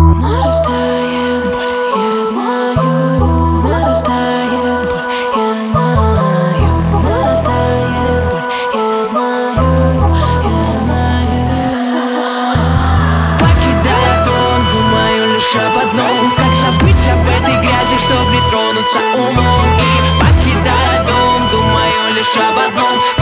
Нарастает боль, я знаю. Нарастает боль, я знаю. Нарастает боль, я знаю. Я знаю. Покидая дом, думаю лишь об одном: как забыть об этой грязи, чтоб не тронуться умом. И покидая дом, думаю лишь об одном: